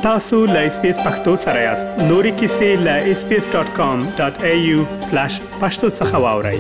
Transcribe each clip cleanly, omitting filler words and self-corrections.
tasu.lspace.pakto سره یاست. نوري kisi.lspace.com.au/pakto څخه واورئ.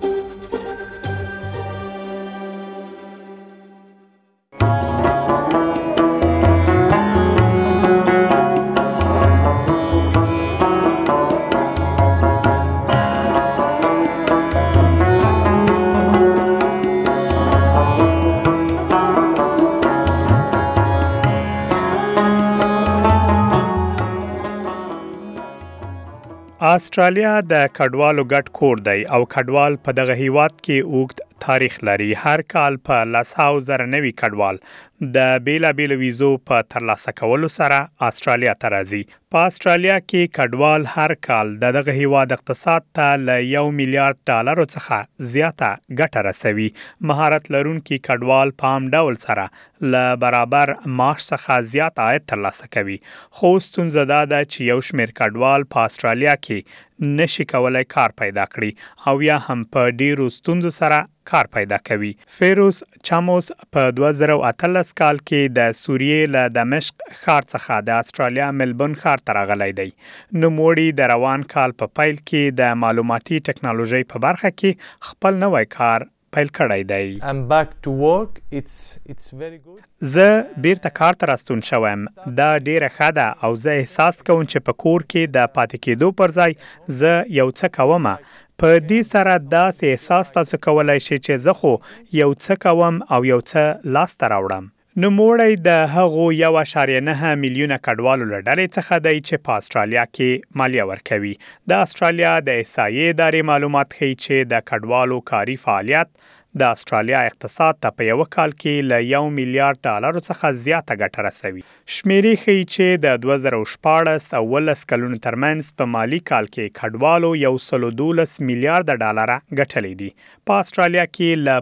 استرالیا د کډوالو ګډ کور دی او کډوال په دغه هیواد کې اوږد تاریخ لري. هر کال په 100,000 نوي کډوال د بیلابیلو ویزو په ترلاسه کولو سره استرالیا ته راځي. په استرالیا کې کډوال هر کال دغه هیواد اقتصاد ته له $1 میلیارډ څخه زیاته ګټه رسوي. مهارت لرونکي کډوال په عام ډول سره له برابر معاش څخه زیات عاید ترلاسه کوي. خو ستونزه دا ده چې یو شمېر کډوال په استرالیا کې نشي کولای کار پیدا کړي او یا هم په ډیرو ستونزو سره کار پیدا کوي. فیروز چاموس په 2018 کال کې د سوریې له دمشق ښار څخه د استرالیا ملبورن ښار ته راغلی دی. نوموړي د روان کال په پیل کې د معلوماتي ټکنالوژي په برخه کې خپل نوی کار پیل کړی دی. I'm back to work. It's very good. زه بیرته کار ته راستون شوم. دا ډیره ښه ده او زه احساس کوم چې په کور کې د پاتې کېدو پر ځای زه یو څه کوم. په دې سره داسې احساس تاسو کولای شئ چې زه خو یو څه کوم او یو څه لاسته راوړم. نوموړی د هغو 1.9 میلیونه کډوالو له ډلې څخه دی چې په استرالیا کې مالیه ورکوي. د استرالیا د احصایې ادارې معلومات ښیي چې د کډوالو کاري فعالیت د استرالیا اقتصاد ته په یو کال کې له $1 میلیارډ څخه زیاته ګټه رسوي. شمیرې ښیي چې د 2014 او 2019 کلونو ترمنځ په مالی کال کې کډوالو $112 میلیارډ ګټلې دي. په استرالیا کې له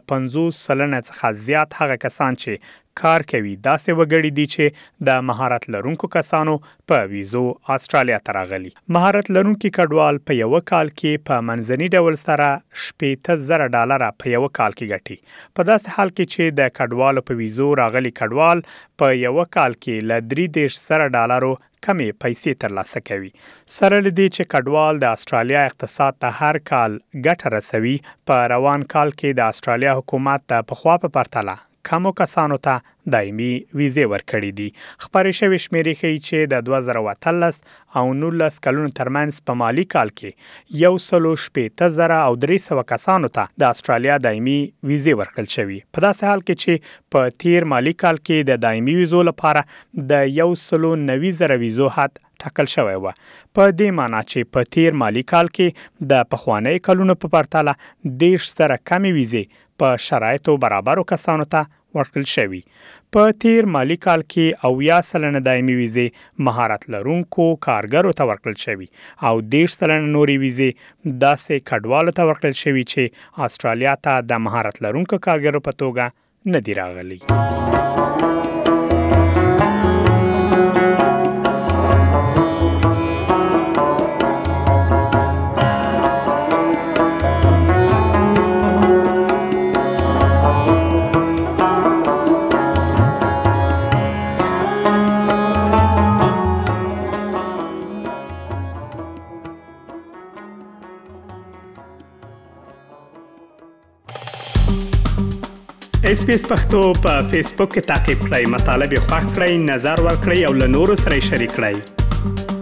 50% څخه زیات هغه کسان چې کار کوي داسې وګړي دي چې د مهارت لرونکو کسانو په ویزو استرالیا ته راغلي. مهارت لرونکي کډوال په یو کال کې په منځني ډول سره $80,000 په یو کال کې ګټي. په داسې حال کې چې د کډوالو په ویزو راغلي کډوال په یو کال کې له $30,000 کمې پیسې ترلاسه کوي. سره لدې چې کډوال د استرالیا اقتصاد ته هر کال ګټه رسوي، په روان کال کې د استرالیا حکومت ته پخوا په پرتله کمو کسانو ته دایمي ویزې ورکړې دي. خبرې شوې شمیرې ښیي چې د 2018 او 19 کلونو ترمنځ په مالی کال کې 160,300 کسانو ته د استرالیا دایمي ویزې ورکړل شوې. په داسې حال کې چې په تیر مالی کال کې د دایمي ویزو لپاره د 190,000 ویزو حد ټاکل شوی و. په دې معنی چې په تیر مالی کال کې د پخواني کلونو په پرتله 10,000 کمې ویزې په شرایطو برابرو کسانو ته ورکړل شوی. په تیر مالی کال کې 80% دایمي ویزې مهارت لرونکو کارګرو ته ورکړل شوی او 10% نورې ویزې داسې کډوالو ته ورکړل شوی چې استرالیا ته د مهارت لرونکو کارګرو په توګه نه دی راغلي. SBS پښتو په فیسبوک کې تعقیب کړئ، مطالب یې خوښ کړئ، نظر ورکړئ او له نورو سره شریک کړئ.